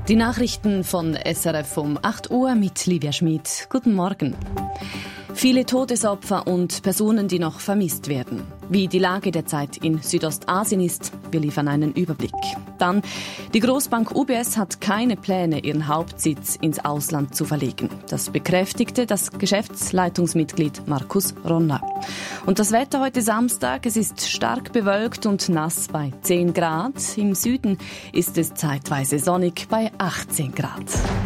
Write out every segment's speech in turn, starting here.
Die Nachrichten von SRF um 8 Uhr mit Livia Schmid. Guten Morgen. Viele Todesopfer und Personen, die noch vermisst werden. Wie die Lage derzeit in Südostasien ist, wir liefern einen Überblick. Dann, die Großbank UBS hat keine Pläne, ihren Hauptsitz ins Ausland zu verlegen. Das bekräftigte das Geschäftsleitungsmitglied Markus Ronner. Und das Wetter heute Samstag, es ist stark bewölkt und nass bei 10 Grad. Im Süden ist es zeitweise sonnig bei 18 Grad.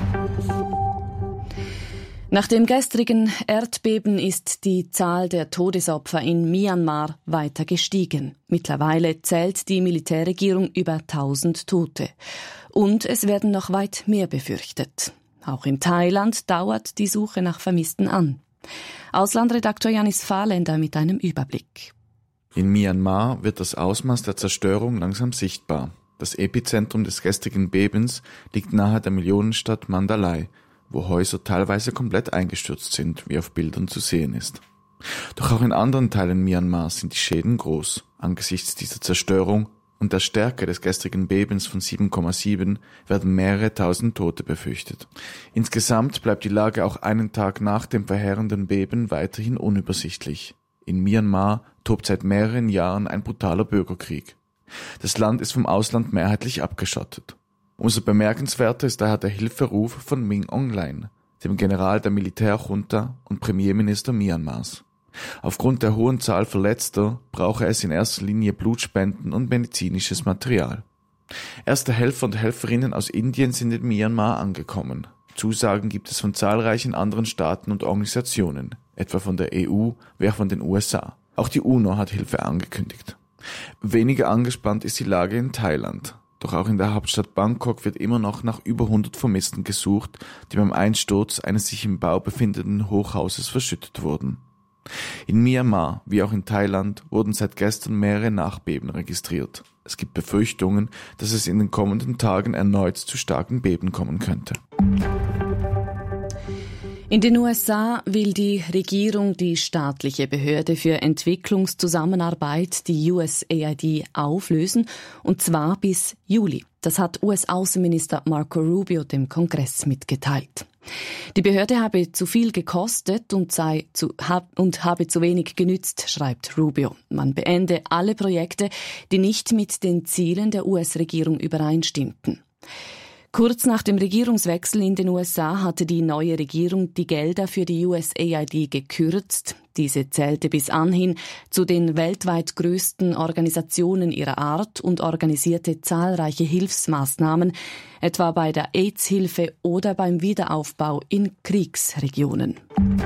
Nach dem gestrigen Erdbeben ist die Zahl der Todesopfer in Myanmar weiter gestiegen. Mittlerweile zählt die Militärregierung über 1000 Tote. Und es werden noch weit mehr befürchtet. Auch in Thailand dauert die Suche nach Vermissten an. Auslandredaktor Janis Fahrländer mit einem Überblick. In Myanmar wird das Ausmaß der Zerstörung langsam sichtbar. Das Epizentrum des gestrigen Bebens liegt nahe der Millionenstadt Mandalay, wo Häuser teilweise komplett eingestürzt sind, wie auf Bildern zu sehen ist. Doch auch in anderen Teilen Myanmars sind die Schäden groß. Angesichts dieser Zerstörung und der Stärke des gestrigen Bebens von 7,7 werden mehrere tausend Tote befürchtet. Insgesamt bleibt die Lage auch einen Tag nach dem verheerenden Beben weiterhin unübersichtlich. In Myanmar tobt seit mehreren Jahren ein brutaler Bürgerkrieg. Das Land ist vom Ausland mehrheitlich abgeschottet. Umso bemerkenswerter ist daher der Hilferuf von Min Aung Hlaing, dem General der Militärjunta und Premierminister Myanmars. Aufgrund der hohen Zahl Verletzter brauche es in erster Linie Blutspenden und medizinisches Material. Erste Helfer und Helferinnen aus Indien sind in Myanmar angekommen. Zusagen gibt es von zahlreichen anderen Staaten und Organisationen, etwa von der EU wie auch von den USA. Auch die UNO hat Hilfe angekündigt. Weniger angespannt ist die Lage in Thailand. Doch auch in der Hauptstadt Bangkok wird immer noch nach über 100 Vermissten gesucht, die beim Einsturz eines sich im Bau befindenden Hochhauses verschüttet wurden. In Myanmar, wie auch in Thailand, wurden seit gestern mehrere Nachbeben registriert. Es gibt Befürchtungen, dass es in den kommenden Tagen erneut zu starken Beben kommen könnte. In den USA will die Regierung die staatliche Behörde für Entwicklungszusammenarbeit, die USAID, auflösen, und zwar bis Juli. Das hat US-Außenminister Marco Rubio dem Kongress mitgeteilt. Die Behörde habe zu viel gekostet und habe zu wenig genützt, schreibt Rubio. Man beende alle Projekte, die nicht mit den Zielen der US-Regierung übereinstimmten. Kurz nach dem Regierungswechsel in den USA hatte die neue Regierung die Gelder für die USAID gekürzt. Diese zählte bis anhin zu den weltweit größten Organisationen ihrer Art und organisierte zahlreiche Hilfsmaßnahmen, etwa bei der AIDS-Hilfe oder beim Wiederaufbau in Kriegsregionen.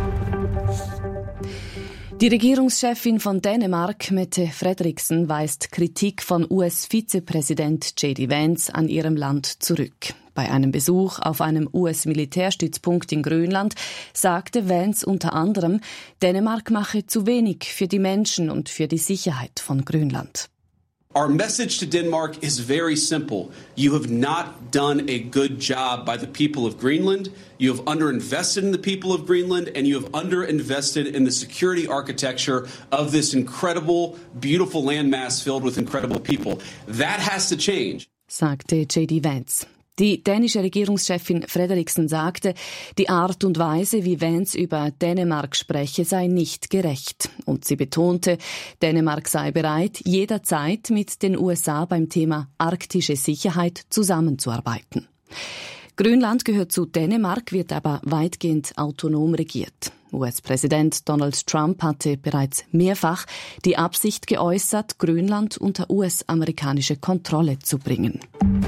Die Regierungschefin von Dänemark, Mette Frederiksen, weist Kritik von US-Vizepräsident J.D. Vance an ihrem Land zurück. Bei einem Besuch auf einem US-Militärstützpunkt in Grönland sagte Vance unter anderem, Dänemark mache zu wenig für die Menschen und für die Sicherheit von Grönland. Our message to Denmark is very simple. You have not done a good job by the people of Greenland. You have underinvested in the people of Greenland, and you have underinvested in the security architecture of this incredible, beautiful landmass filled with incredible people. That has to change, sagte J.D. Vance. Die dänische Regierungschefin Frederiksen sagte, die Art und Weise, wie Vance über Dänemark spreche, sei nicht gerecht. Und sie betonte, Dänemark sei bereit, jederzeit mit den USA beim Thema arktische Sicherheit zusammenzuarbeiten. Grönland gehört zu Dänemark, wird aber weitgehend autonom regiert. US-Präsident Donald Trump hatte bereits mehrfach die Absicht geäußert, Grönland unter US-amerikanische Kontrolle zu bringen.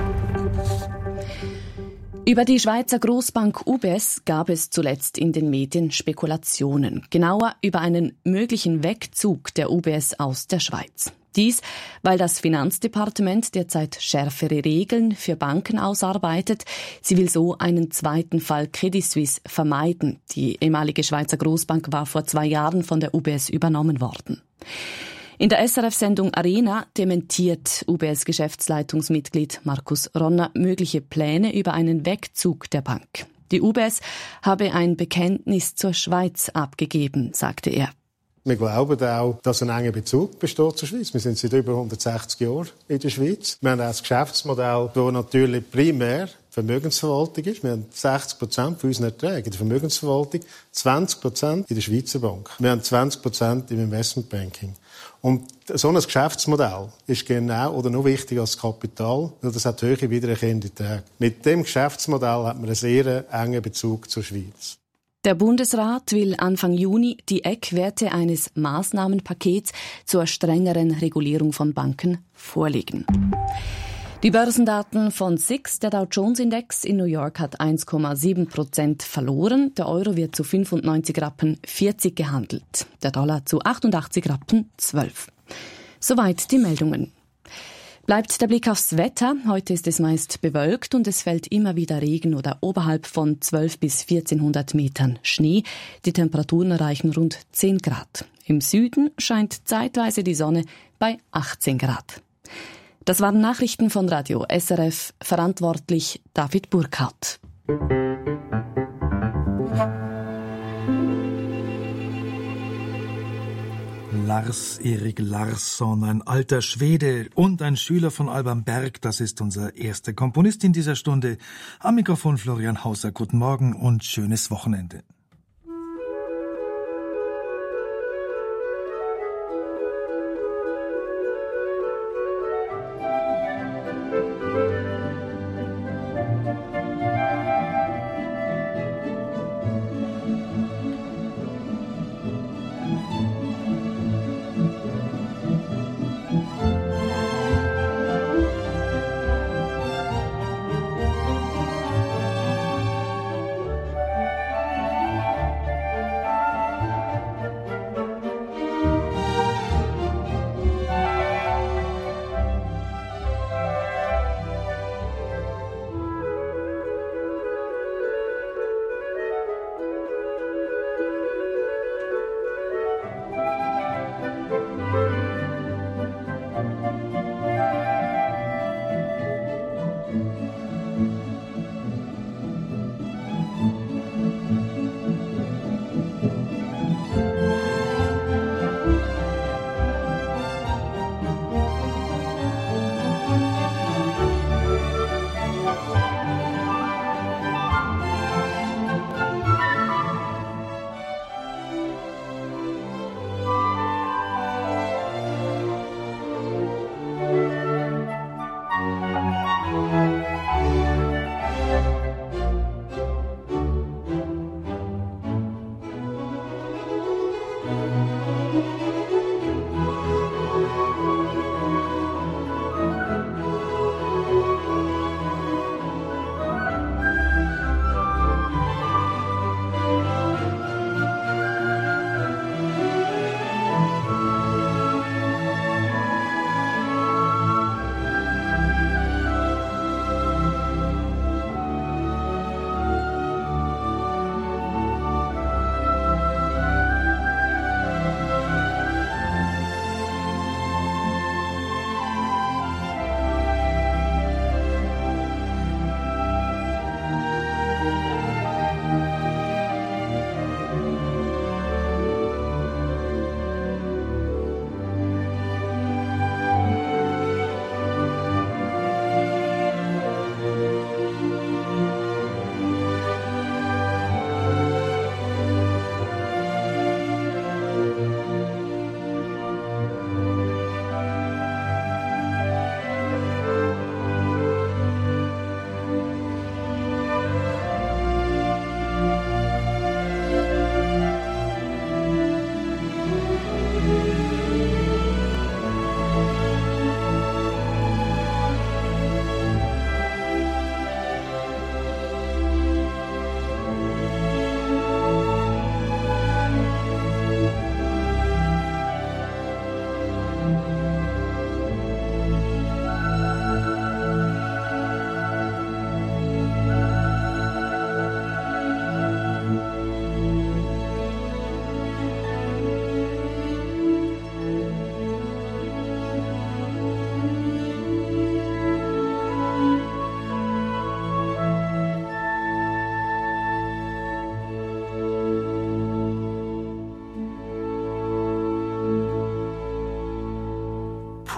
Über die Schweizer Großbank UBS gab es zuletzt in den Medien Spekulationen, genauer über einen möglichen Wegzug der UBS aus der Schweiz. Dies, weil das Finanzdepartement derzeit schärfere Regeln für Banken ausarbeitet. Sie will so einen zweiten Fall Credit Suisse vermeiden. Die ehemalige Schweizer Großbank war vor 2 Jahren von der UBS übernommen worden. In der SRF-Sendung Arena dementiert UBS-Geschäftsleitungsmitglied Markus Ronner mögliche Pläne über einen Wegzug der Bank. Die UBS habe ein Bekenntnis zur Schweiz abgegeben, sagte er. Wir glauben auch, dass ein enger Bezug besteht zur Schweiz. Wir sind seit über 160 Jahren in der Schweiz. Wir haben auch ein Geschäftsmodell, das natürlich primär die Vermögensverwaltung ist. Wir haben 60% von unseren Erträgen in der Vermögensverwaltung, 20% in der Schweizer Bank. Wir haben 20% im Investmentbanking. Und so ein Geschäftsmodell ist genau oder noch wichtiger als Kapital, weil das hat höhere wiedererkennende Erträge. Mit dem Geschäftsmodell hat man einen sehr engen Bezug zur Schweiz. Der Bundesrat will Anfang Juni die Eckwerte eines Maßnahmenpakets zur strengeren Regulierung von Banken vorlegen. Die Börsendaten von SIX, der Dow Jones Index in New York, hat 1,7% verloren. Der Euro wird zu 95,40 Rappen gehandelt. Der Dollar zu 88,12 Rappen. Soweit die Meldungen. Bleibt der Blick aufs Wetter. Heute ist es meist bewölkt und es fällt immer wieder Regen oder oberhalb von 12 bis 1400 Metern Schnee. Die Temperaturen erreichen rund 10 Grad. Im Süden scheint zeitweise die Sonne bei 18 Grad. Das waren Nachrichten von Radio SRF, verantwortlich David Burkhardt. Lars-Erik Larsson, ein alter Schwede und ein Schüler von Alban Berg, das ist unser erster Komponist in dieser Stunde. Am Mikrofon Florian Hauser, guten Morgen und schönes Wochenende.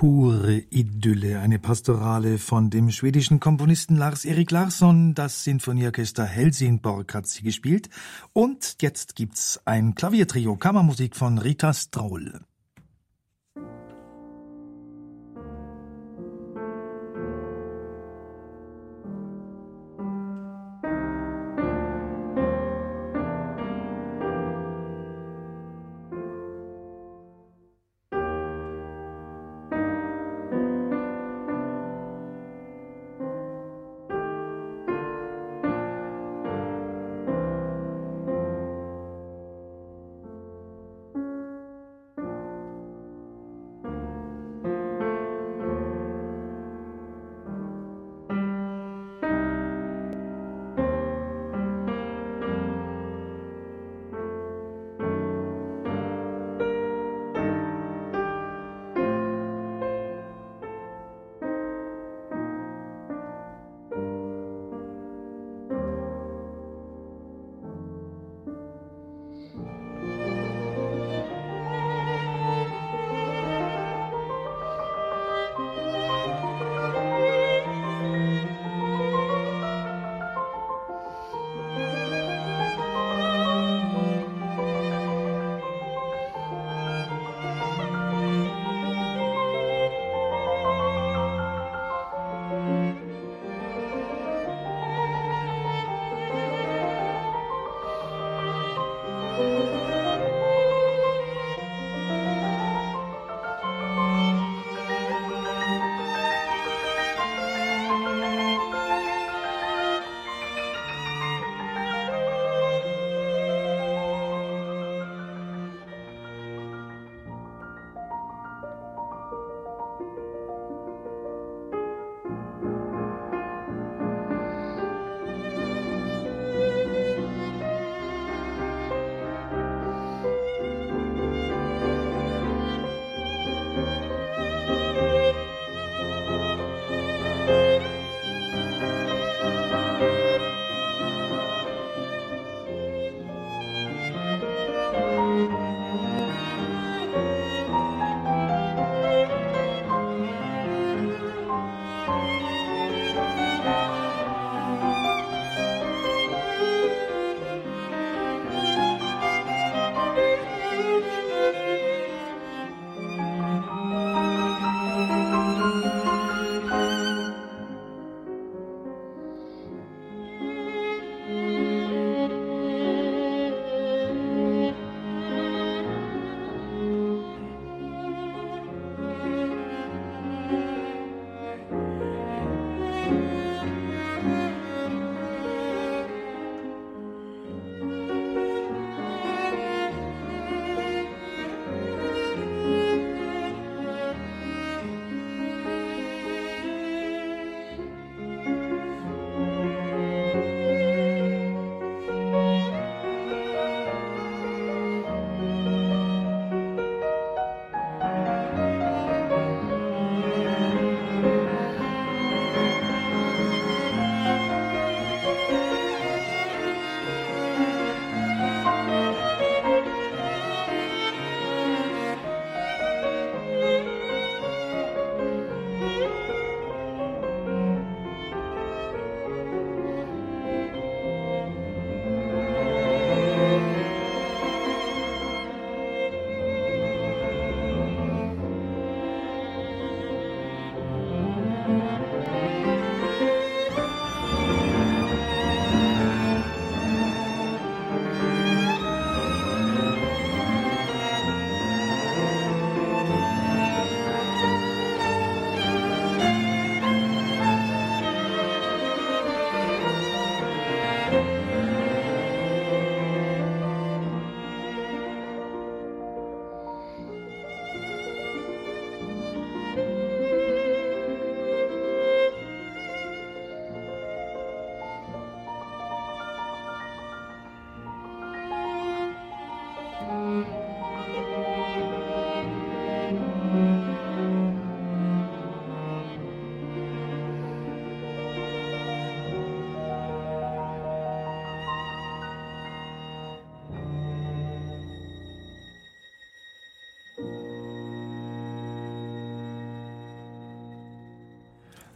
pure Idylle, eine Pastorale von dem schwedischen Komponisten Lars-Erik Larsson. Das Sinfonieorchester Helsingborg hat sie gespielt. Und jetzt gibt's ein Klaviertrio, Kammermusik von Rita Strohl.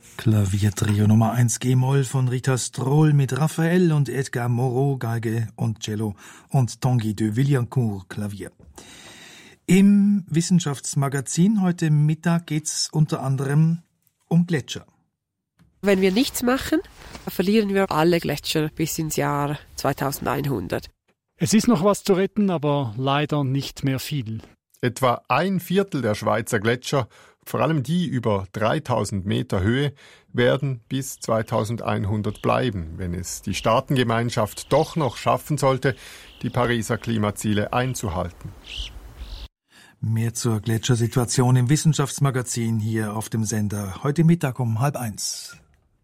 Klaviertrio Nummer 1 G-Moll von Rita Strohl mit Raphael und Edgar Moreau Geige und Cello und Tanguy de Villancourt Klavier. Im Wissenschaftsmagazin heute Mittag geht's unter anderem um Gletscher. Wenn wir nichts machen, verlieren wir alle Gletscher bis ins Jahr 2100. Es ist noch was zu retten, aber leider nicht mehr viel. Etwa 1/4 der Schweizer Gletscher, vor allem die über 3000 Meter Höhe, werden bis 2100 bleiben, wenn es die Staatengemeinschaft doch noch schaffen sollte, die Pariser Klimaziele einzuhalten. Mehr zur Gletschersituation im Wissenschaftsmagazin hier auf dem Sender heute Mittag um 12:30.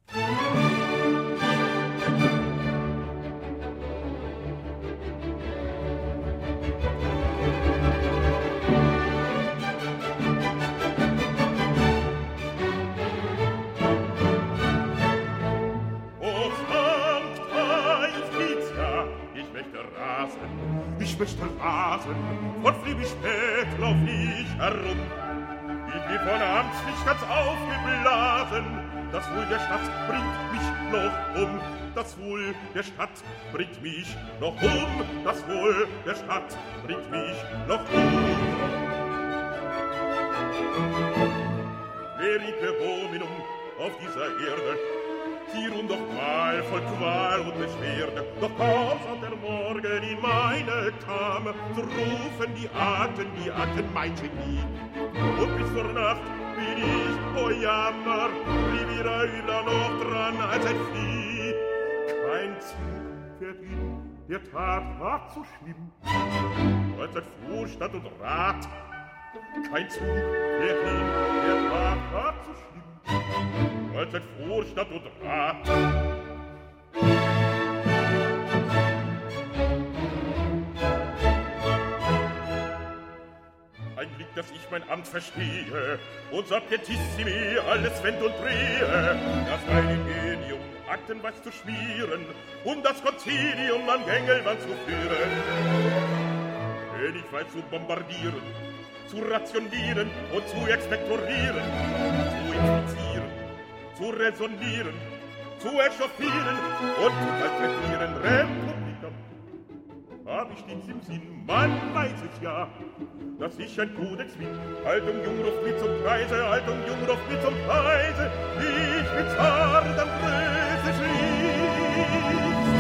Ich möchte rasen, von früh bis spät lauf ich herum. Ich bin von abends nicht ganz aufgeblasen, das Wohl der Stadt bringt mich noch um. Das Wohl der Stadt bringt mich noch um. Das Wohl der Stadt bringt mich noch um. Verite hominum auf dieser Erde, hier und doch mal voll Qual und Beschwerde. Doch kaum soll der Morgen in meine Tam zu rufen die Atten mein Genie. Und bis zur Nacht bin ich, oh Jammer, blieb wieder übler noch dran als ein Vieh. Kein Zug fährt hin, der Tat war zu schlimm, als ein Vorstand und Rat. Kein Zug fährt hin, der Tat war zu schlimm, als ein Vorstadt und Rat. Ein Glück, dass ich mein Amt verstehe und Sapientissimi alles wend und drehe, das mein Ingenium Aktenweiß zu schmieren und das Konzilium am Gängelmann zu führen. Wenn ich weiß zu bombardieren, zu rationieren und zu expektorieren, zu infizieren, zu resonieren, zu echauffieren und zu kalkulieren. Republika, hab ich nichts im Sinn, man weiß es ja, dass ich ein Kodex bin. Haltung Jungruf mit zum Preise, Haltung Jungruf mit zum Preise, ich mit zart am Größe schließt.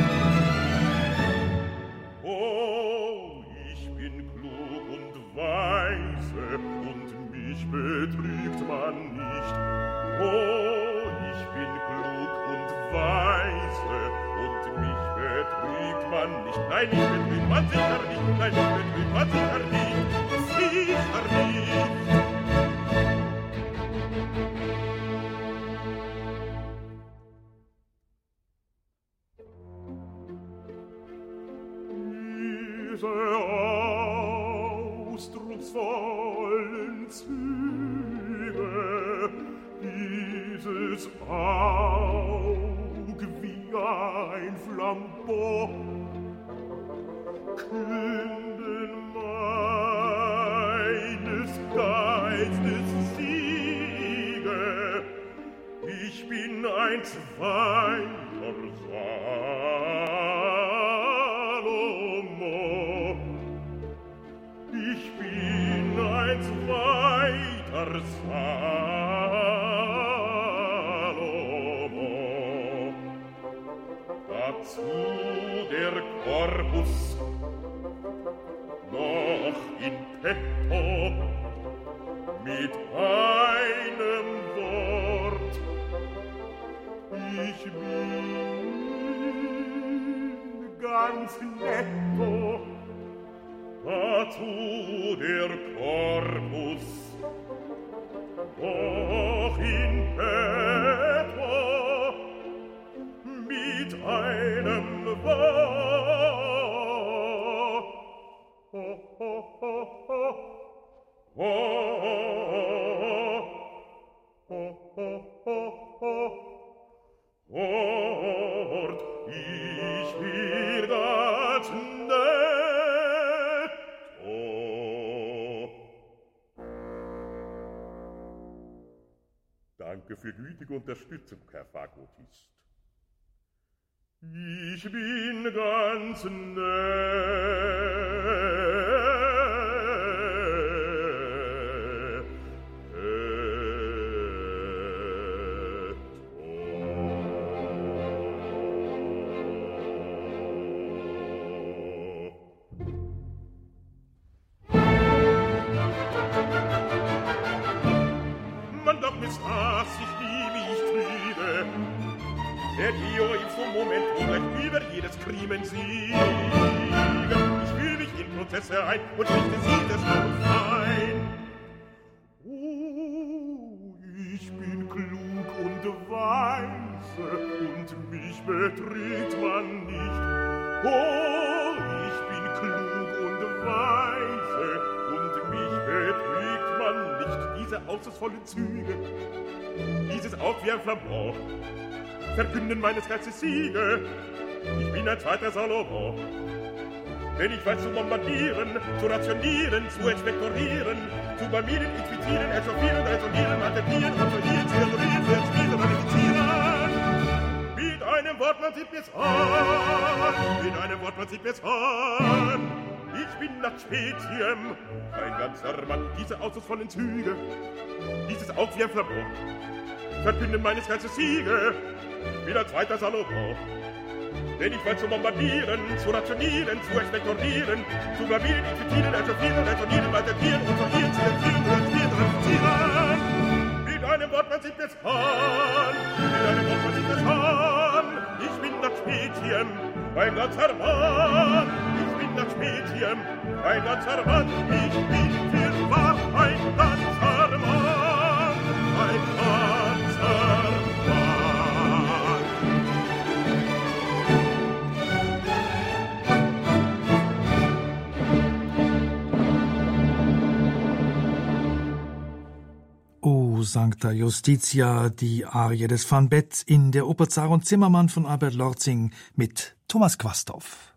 Oh, ich bin klug und weise und mich betrügt man nicht. Oh, ich bin klug und weise und mich betrügt man nicht. Nein, mich betrügt man sicher nicht. Nein, mich betrügt man sicher nicht. Sicher nicht. Diese ausdrucksvollen Züge, dieses Aug wie ein Flambeau, künden meines Geistes Siege. Ich bin ein zweiter Salomo. Ich bin ein zweiter Salomo. Dazu der Corpus noch in petto mit einem Wort. Ich bin ganz netto. Dazu der Corpus noch in petto mit einem Wort. Ich bin ganz netto. Danke für gütige Unterstützung, Herr Fagottist. Ich bin ganz Man glaubt mir Spaß, ich liebe, ich triebe. Der Dio in so Moment, wo gleich über jedes Krimen siegen. Ich fühl mich in Prozesse ein und schlichte sie das Laut ein. Oh, ich bin klug und weise und mich betrügt man nicht. Oh, ich bin klug und weise und mich betrügt man nicht. Diese aussichtsvollen Züge, dieses Auge wie ein Flambeau, verkünden meines Herzens Siege. Ich bin ein zweiter Salomon. Denn ich weiß zu bombardieren, zu rationieren, zu inspektorieren, zu blamieren, infizieren, echauffieren, resonieren, attackieren, kontrollieren, zelebrieren, zu erspielen, verifizieren. Mit einem Wort, man sieht mir's an. Mit einem Wort, man sieht mir's an. Ich bin nach Speziem, ein ganzer Mann. Diese aussichtsvollen Züge, dieses Auge wie ein Flambeau, verkünden meines Herzens Siege. Ich bin ein zweiter Salomon. Denn ich weiß zu bombardieren, zu rationieren, zu inspektorieren, zu blamieren, infizieren, echauffieren, resonieren, attackieren, kontrollieren, silenzieren, respieren, verifizieren. Mit einem Wort, man sieht mir's an. Mit einem Wort, man sieht mir's an. Ich bin nach Speziem, ein ganzer Mann. Ich bin nach Speziem, ein ganzer Mann. Ich bin für wahr ein ganzer Mann. Ein ganzer Mann. O Sancta Justitia, die Arie des Van Bett in der Oper Zar und Zimmermann von Albert Lorzing mit Thomas Quasthoff.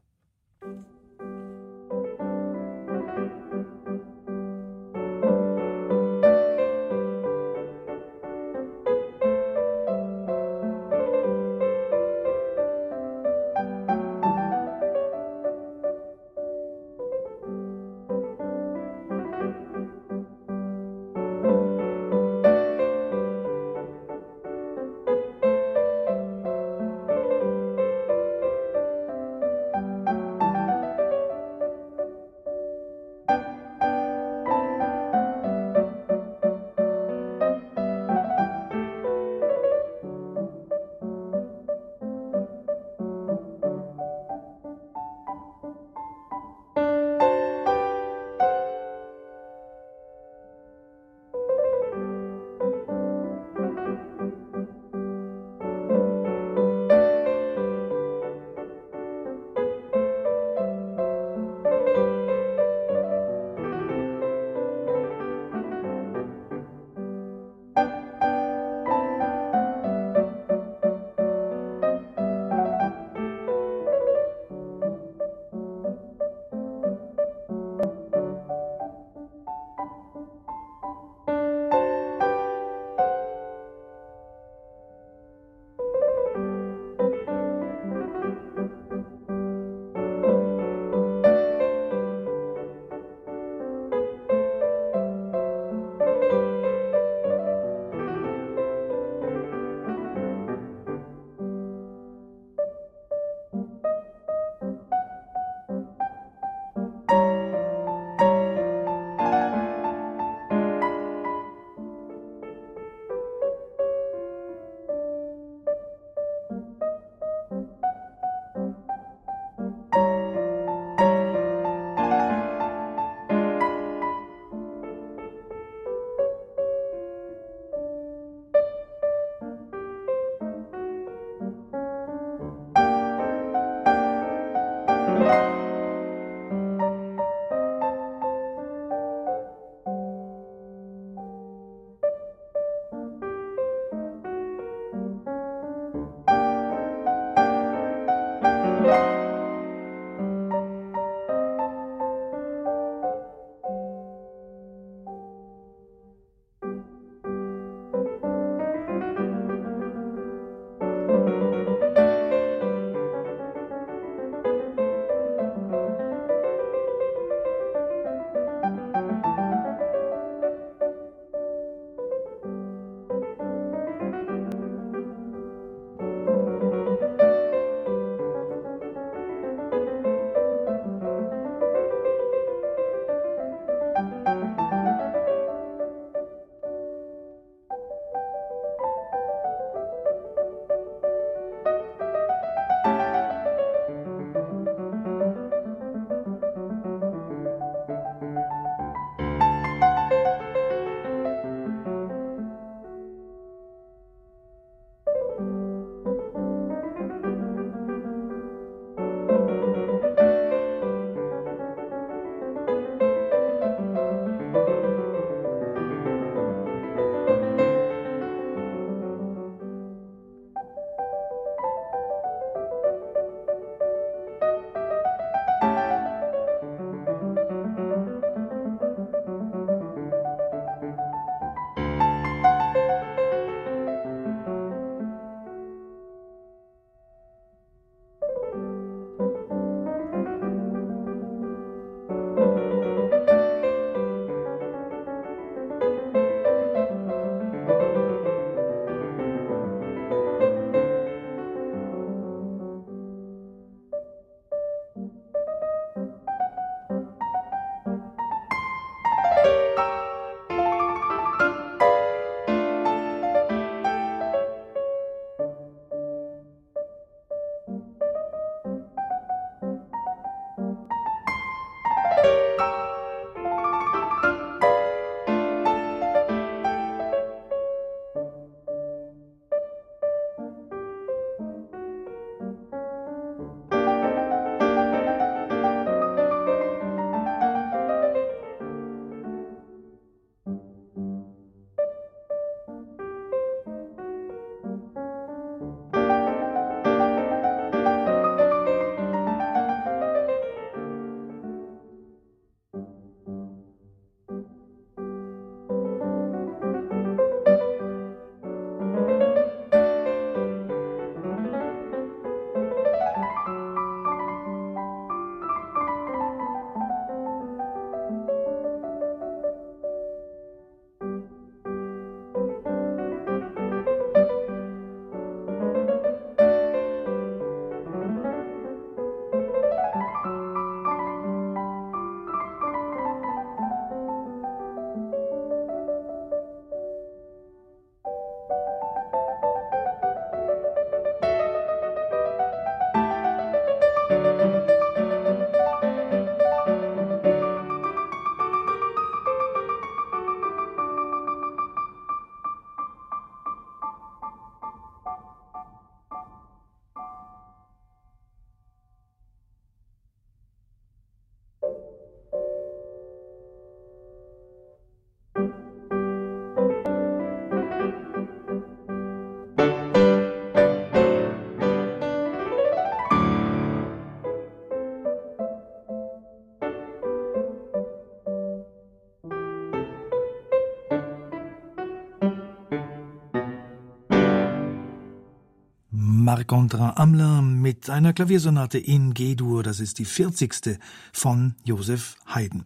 Marc-André Hamelin mit einer Klaviersonate in G-Dur, das ist die 40. von Joseph Haydn.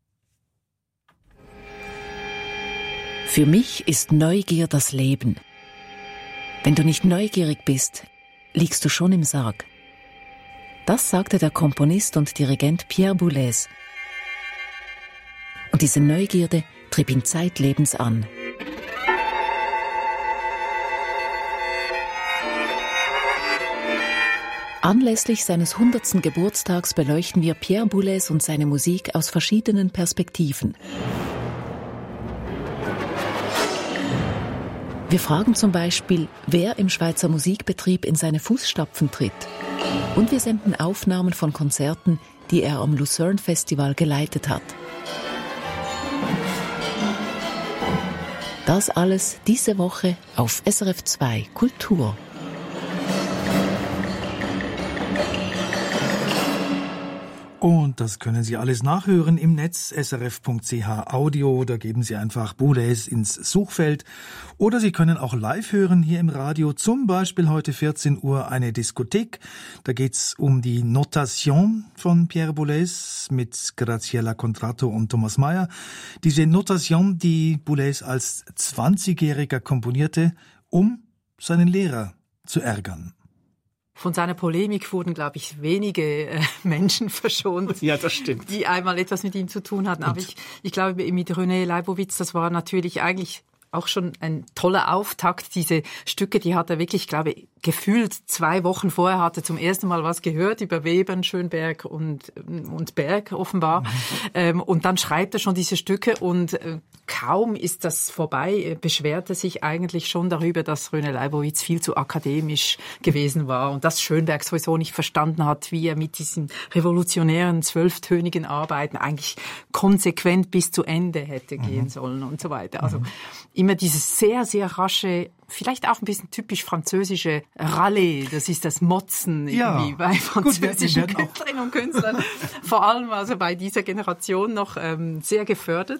Für mich ist Neugier das Leben. Wenn du nicht neugierig bist, liegst du schon im Sarg. Das sagte der Komponist und Dirigent Pierre Boulez. Und diese Neugierde trieb ihn zeitlebens an. Anlässlich seines 100. Geburtstags beleuchten wir Pierre Boulez und seine Musik aus verschiedenen Perspektiven. Wir fragen zum Beispiel, wer im Schweizer Musikbetrieb in seine Fußstapfen tritt. Und wir senden Aufnahmen von Konzerten, die er am Lucerne Festival geleitet hat. Das alles diese Woche auf SRF 2 Kultur. Und das können Sie alles nachhören im Netz, srf.ch Audio, da geben Sie einfach Boulez ins Suchfeld. Oder Sie können auch live hören hier im Radio, zum Beispiel heute 14 Uhr eine Diskothek. Da geht's um die Notation von Pierre Boulez mit Graziella Contratto und Thomas Mayer. Diese Notation, die Boulez als 20-Jähriger komponierte, um seinen Lehrer zu ärgern. Von seiner Polemik wurden, glaube ich, wenige Menschen verschont, ja, das stimmt, die einmal etwas mit ihm zu tun hatten. Aber ich glaube, mit René Leibowitz, das war natürlich eigentlich auch schon ein toller Auftakt. Diese Stücke, die hat er wirklich, glaube ich, gefühlt 2 Wochen vorher hatte zum ersten Mal was gehört über Webern, Schönberg und Berg offenbar. Und dann schreibt er schon diese Stücke und kaum ist das vorbei, beschwerte sich eigentlich schon darüber, dass René Leibowitz viel zu akademisch gewesen war und dass Schönberg sowieso nicht verstanden hat, wie er mit diesen revolutionären 12-tönigen Arbeiten eigentlich konsequent bis zu Ende hätte gehen sollen und so weiter. Also immer dieses sehr, sehr rasche, vielleicht auch ein bisschen typisch französische Rallye, das ist das Motzen irgendwie bei französischen Künstlerinnen und Künstlern, vor allem also bei dieser Generation noch sehr gefördert.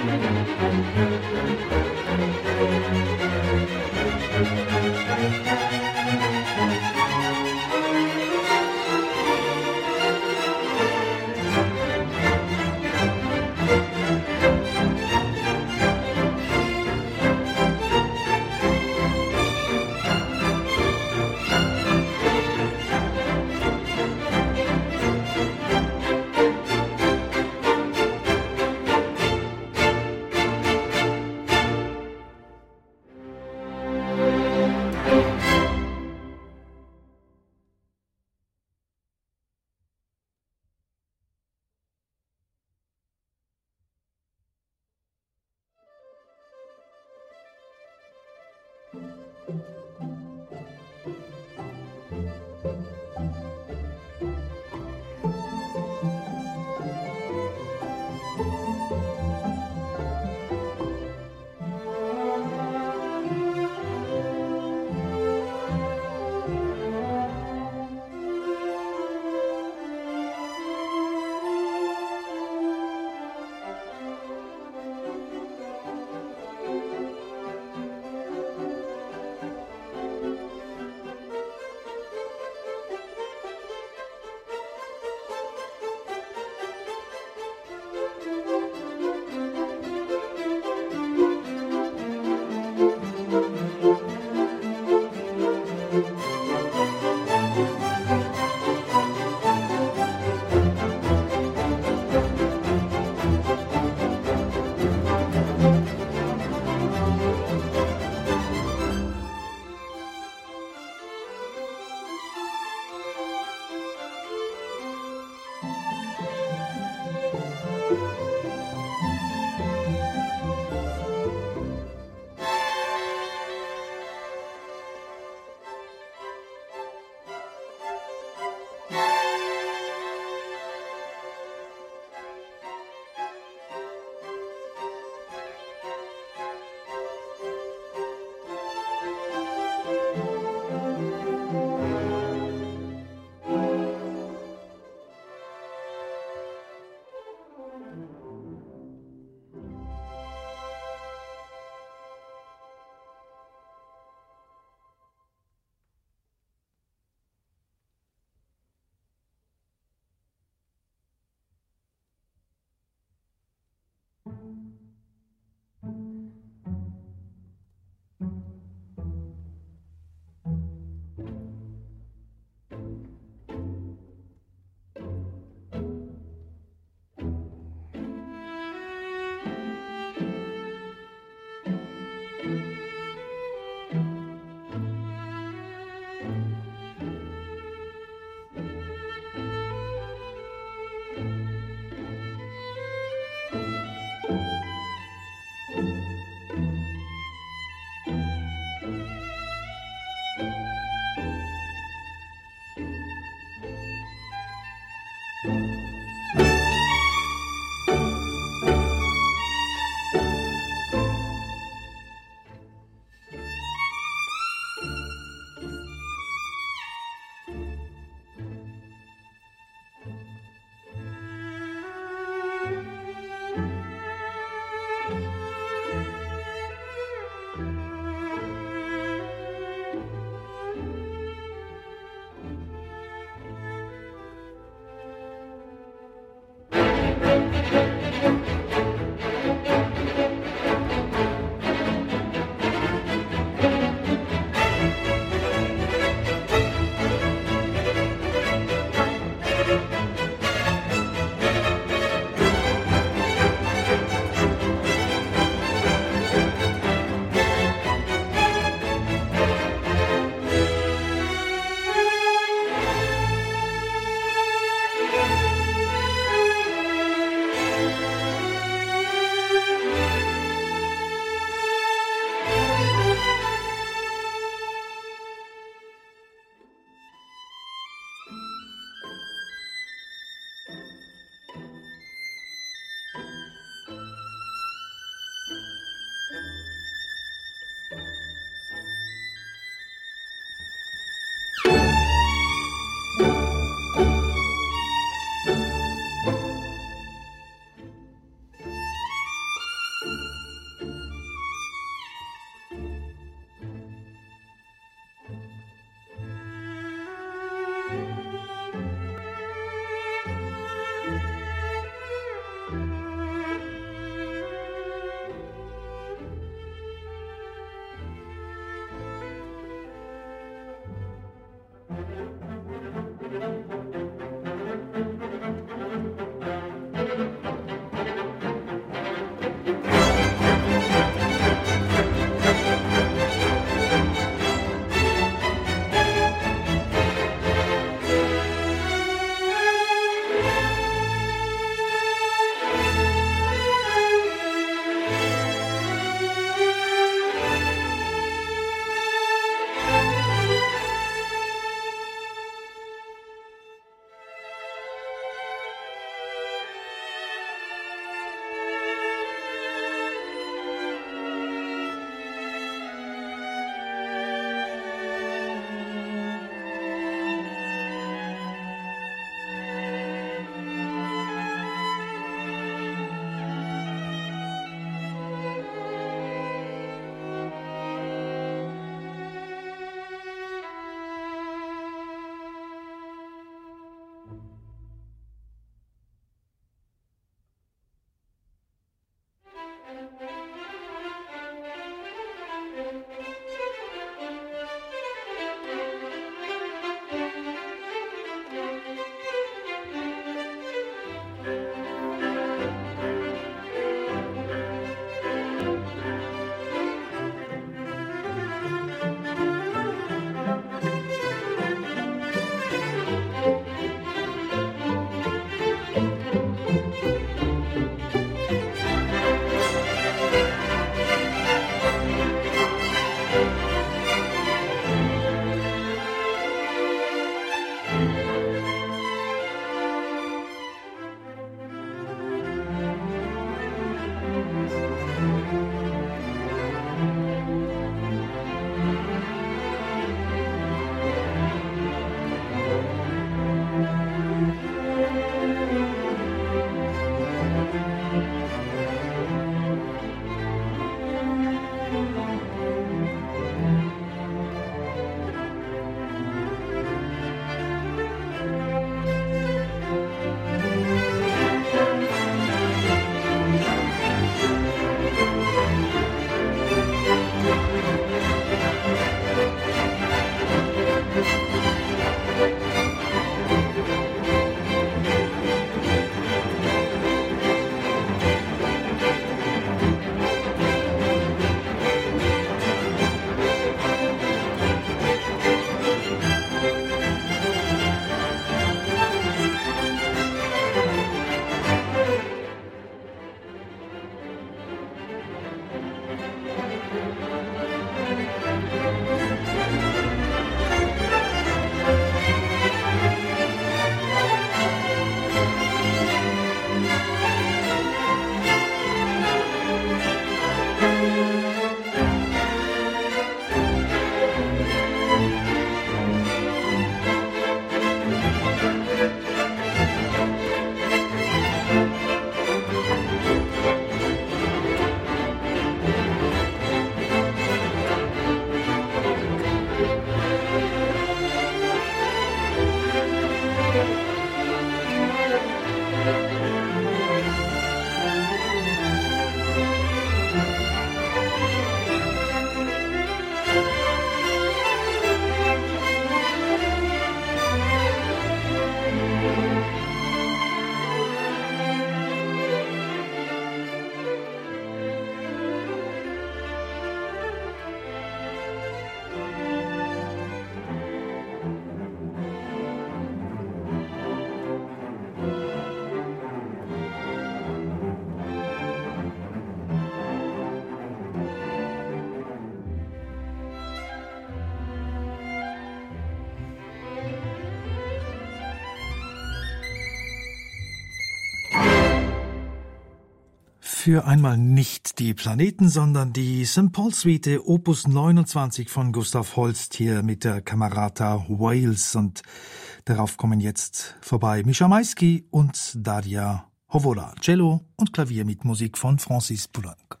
Für einmal nicht die Planeten, sondern die St. Paul Suite Opus 29 von Gustav Holst hier mit der Camerata Wales. Und darauf kommen jetzt vorbei Mischa Maisky und Daria Hovola. Cello und Klavier mit Musik von Francis Poulenc.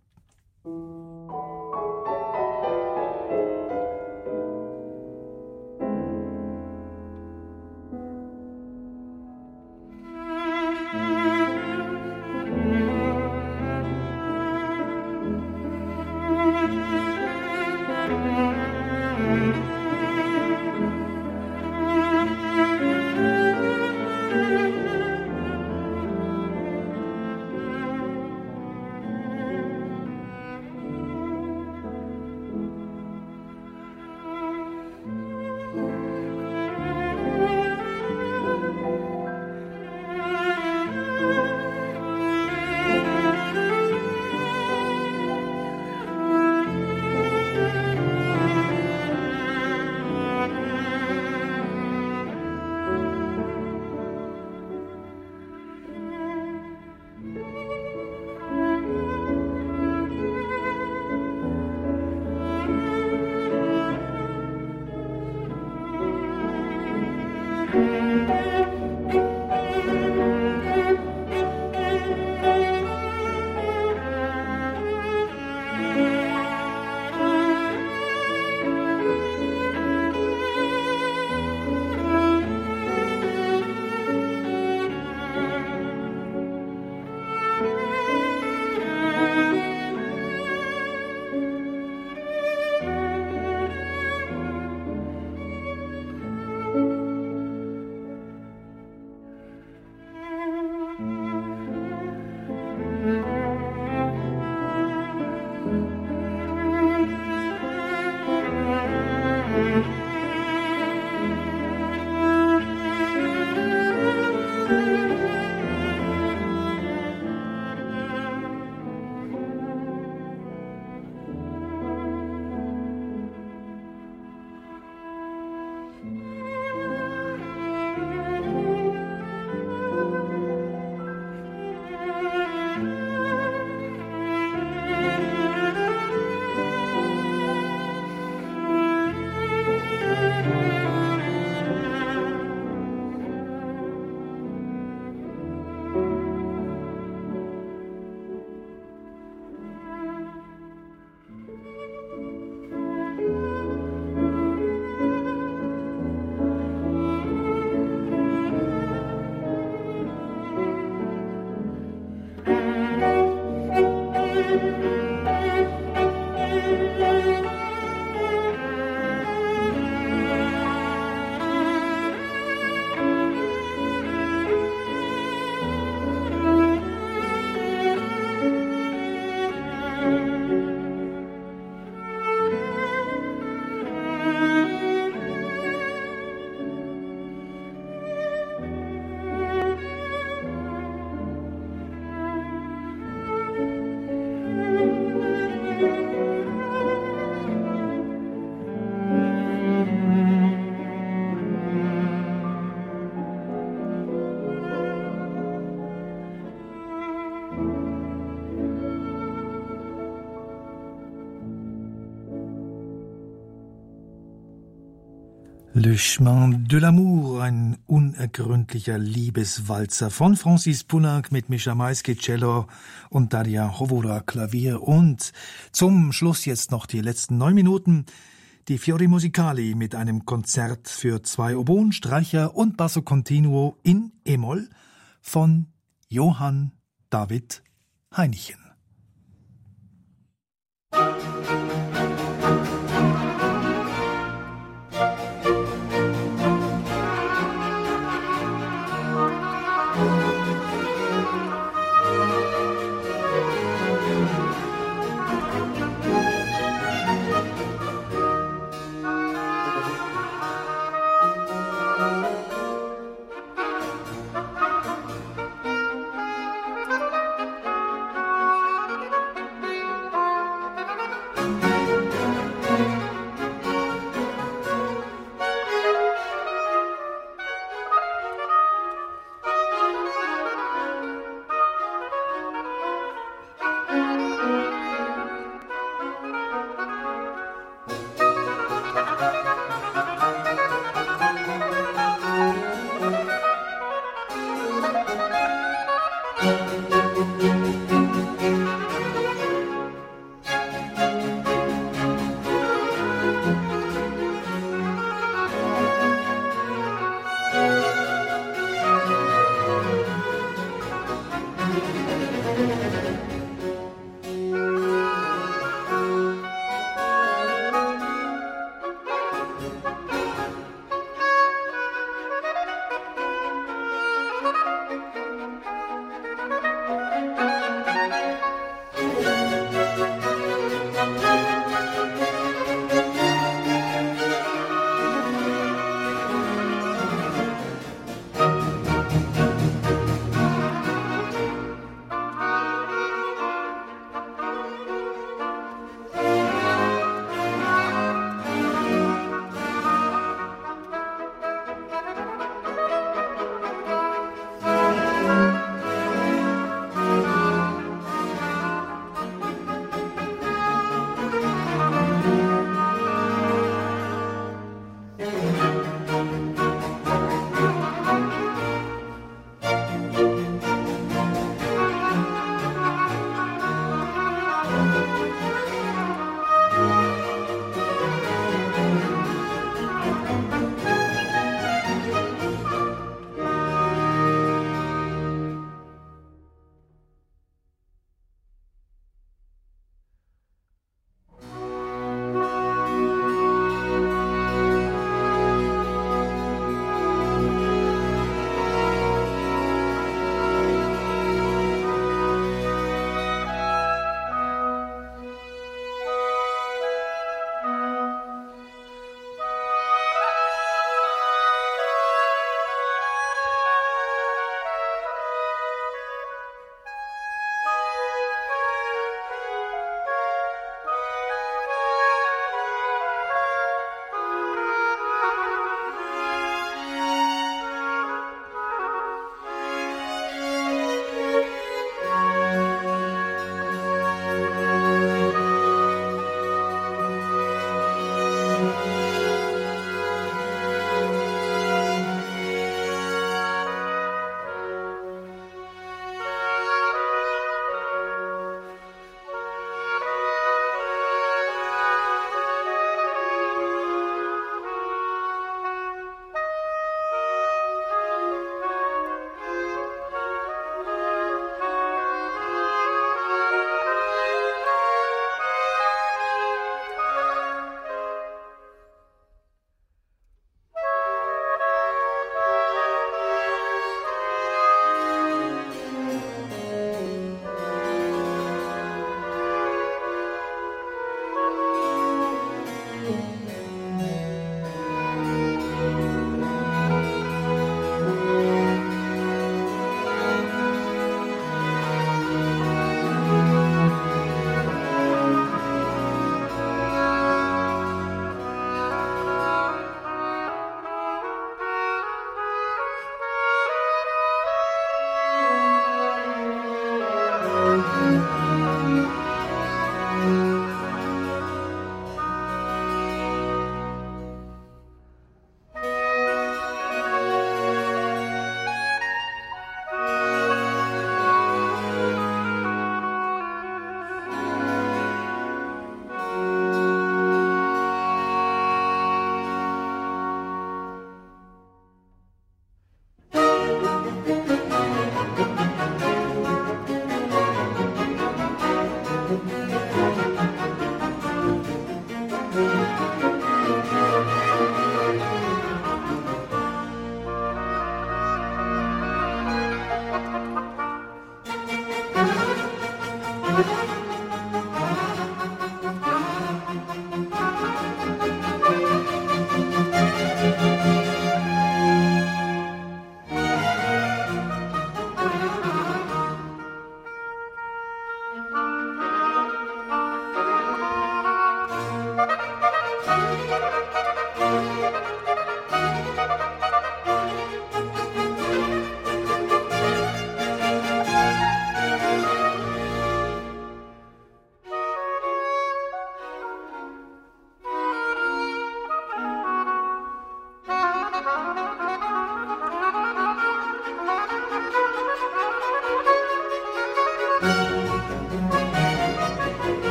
Le Chemin de l'Amour, ein unergründlicher Liebeswalzer von Francis Poulenc mit Mischa Maisky Cello und Daria Hovola Klavier. Und zum Schluss jetzt noch die letzten 9 Minuten. Die Fiori Musicali mit einem Konzert für 2 Oboen, Streicher und Basso Continuo in E-Moll von Johann David Heinichen.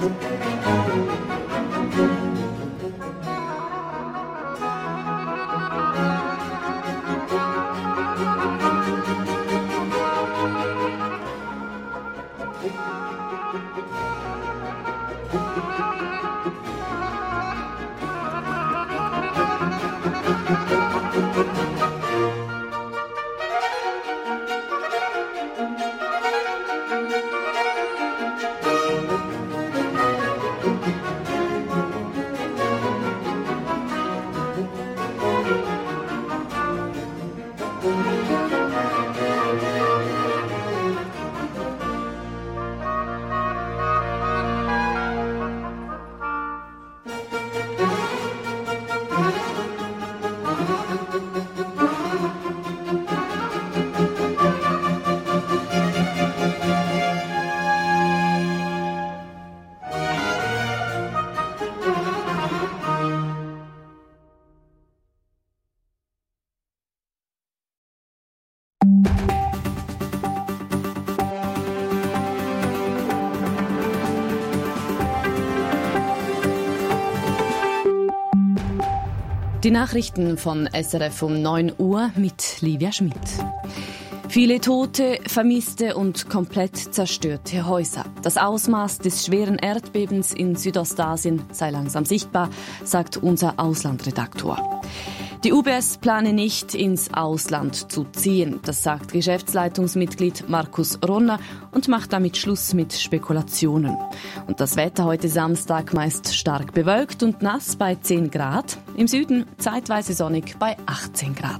Die Nachrichten von SRF um 9 Uhr mit Livia Schmidt. Viele Tote, Vermisste und komplett zerstörte Häuser. Das Ausmaß des schweren Erdbebens in Südostasien sei langsam sichtbar, sagt unser Auslandredaktor. Die UBS plane nicht, ins Ausland zu ziehen. Das sagt Geschäftsleitungsmitglied Markus Ronner und macht damit Schluss mit Spekulationen. Und das Wetter heute Samstag meist stark bewölkt und nass bei 10 Grad. Im Süden zeitweise sonnig bei 18 Grad.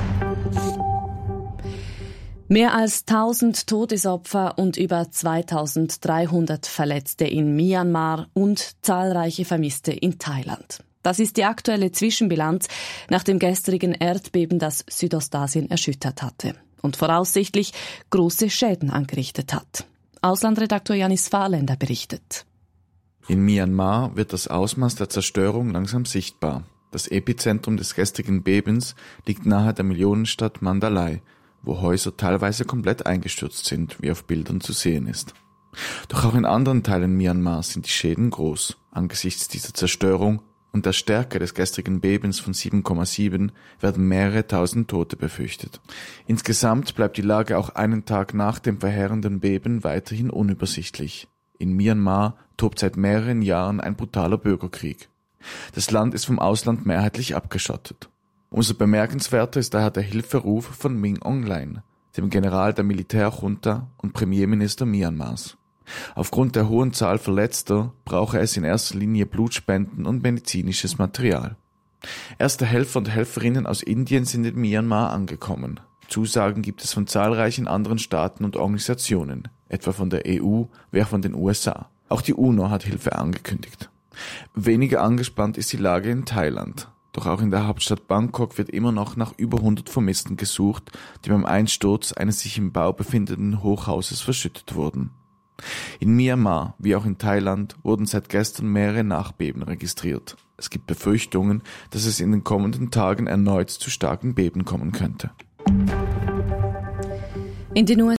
Mehr als 1000 Todesopfer und über 2300 Verletzte in Myanmar und zahlreiche Vermisste in Thailand. Das ist die aktuelle Zwischenbilanz nach dem gestrigen Erdbeben, das Südostasien erschüttert hatte und voraussichtlich große Schäden angerichtet hat. Auslandredaktor Janis Fahrländer berichtet. In Myanmar wird das Ausmaß der Zerstörung langsam sichtbar. Das Epizentrum des gestrigen Bebens liegt nahe der Millionenstadt Mandalay, wo Häuser teilweise komplett eingestürzt sind, wie auf Bildern zu sehen ist. Doch auch in anderen Teilen Myanmars sind die Schäden groß. Angesichts dieser Zerstörung und der Stärke des gestrigen Bebens von 7,7 werden mehrere tausend Tote befürchtet. Insgesamt bleibt die Lage auch einen Tag nach dem verheerenden Beben weiterhin unübersichtlich. In Myanmar tobt seit mehreren Jahren ein brutaler Bürgerkrieg. Das Land ist vom Ausland mehrheitlich abgeschottet. Umso bemerkenswerter ist daher der Hilferuf von Min Aung Hlaing, dem General der Militärjunta und Premierminister Myanmars. Aufgrund der hohen Zahl Verletzter brauche es in erster Linie Blutspenden und medizinisches Material. Erste Helfer und Helferinnen aus Indien sind in Myanmar angekommen. Zusagen gibt es von zahlreichen anderen Staaten und Organisationen, etwa von der EU wie auch von den USA. Auch die UNO hat Hilfe angekündigt. Weniger angespannt ist die Lage in Thailand. Doch auch in der Hauptstadt Bangkok wird immer noch nach über 100 Vermissten gesucht, die beim Einsturz eines sich im Bau befindenden Hochhauses verschüttet wurden. In Myanmar, wie auch in Thailand, wurden seit gestern mehrere Nachbeben registriert. Es gibt Befürchtungen, dass es in den kommenden Tagen erneut zu starken Beben kommen könnte. In den